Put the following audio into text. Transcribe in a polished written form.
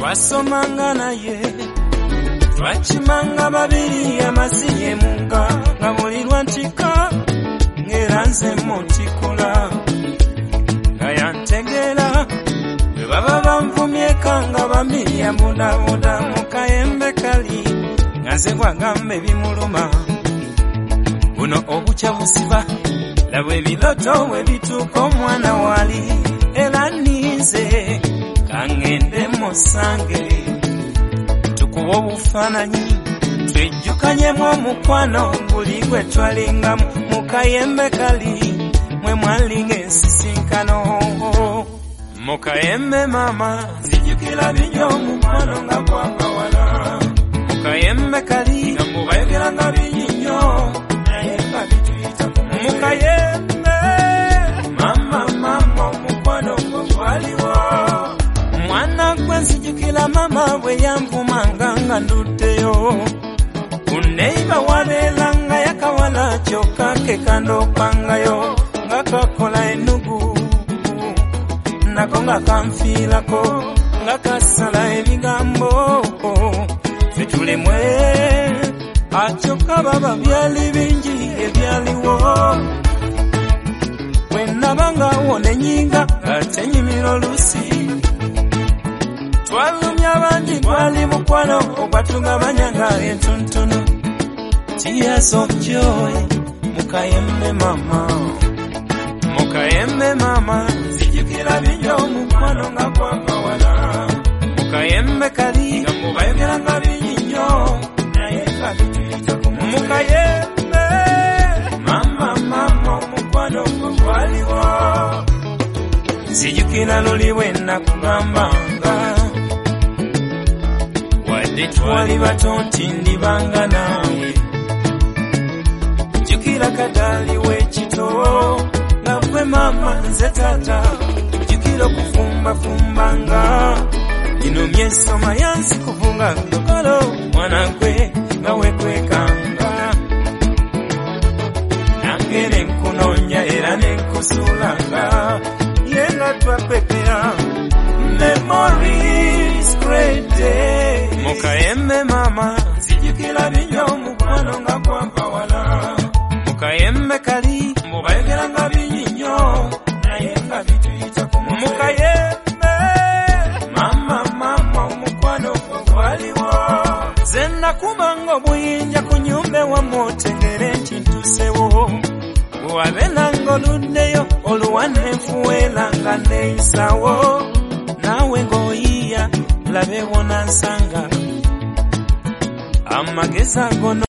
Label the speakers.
Speaker 1: twasomanga naye twakimanga babiri amasiye munga nga buli lwantika ngera nze mutikula nga yantegera bwe baba banvumyeka nga bambirya budabuda mu kayembe kali nga nze bwagambe bimuluma buno obukya busiba labwe ebiloto we bituuka omwana wali era nize kangende musange tukuba obufaananyi twejjukanyemu omukwano buli gwe twalinga mu kayembe kali mwe mwalinga ensisinkano mu kayembe mama zijjukira binyo omukwano nga gwakawala mu kayembe kali nga mubayogeranga binyinyo naye nga bituyita mu kayembe mama omukwano gwo gwaliwo mwana gwe nzijukira mama bwe yanvumanga nga nduddeyo kuneiba wabeeranga yakawala kyokka ke kandopangayo nga kakola enugu nako nga kanfiirako nga kasala ebigambo fitulemwe akyokka baba byali bingi ebyaliwo bwenabanga wonenyinga nga tenyimira olusi twalumya bangi twali mukwano ogwatugabanyanga entuntunu tears of joy mukayembe mama zijjukira binyo omukwano nga gwakawala mukayembe kali nga mubayogeranga binyinyo naye nga bituyitako mukayembe mama omukwano gwo gwaliwo zijjukira luli bwe nakugambanga wadde twali bato nti ndibanga naawe jjukira kadaali w'ekito nga gwe mama nze taata jjukira okufumbafumbanga gino myesoma yansi kuvunga ndokolo mwana gwe nga wekwekanga nange nenkunoonya era nenkusuulanga yenga twapepera memories great day mukayembe mama zijjukira binyo omukwano nga gwakawala mukayembe kali mubayogeranga binyinyo naye nga bituyitako mukayembe mama omukwano gwo gwaliwo ze nakubanga obuyinja ku nyumba ewamu otegere nti ntusewo bwewabelanga oluddeyo oluwanenfuweera nga neyisawo naawe ng'oyiya labe wona nsanga amagezi ago